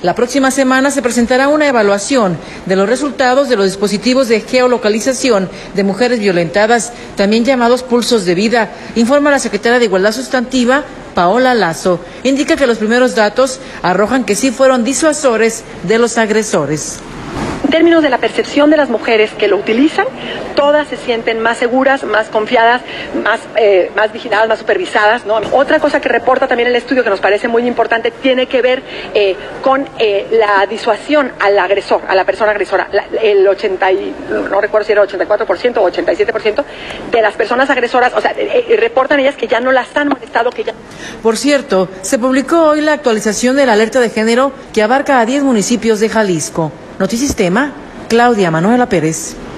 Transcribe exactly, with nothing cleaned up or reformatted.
La próxima semana se presentará una evaluación de los resultados de los dispositivos de geolocalización de mujeres violentadas, también llamados pulsos de vida, informa la secretaria de Igualdad Sustantiva, Paola Lazo. Indica que los primeros datos arrojan que sí fueron disuasores de los agresores. En términos de la percepción de las mujeres que lo utilizan, todas se sienten más seguras, más confiadas, más, eh, más vigiladas, más supervisadas, ¿no? Otra cosa que reporta también el estudio que nos parece muy importante tiene que ver eh, con eh, la disuasión al agresor, a la persona agresora. La, el ochenta, no recuerdo si era ochenta y cuatro por ciento o ochenta y siete por ciento de las personas agresoras, o sea, eh, reportan ellas que ya no las han molestado, que ya... Por cierto, se publicó hoy la actualización de la alerta de género que abarca a diez municipios de Jalisco. Notisistema, Claudia Manuela Pérez.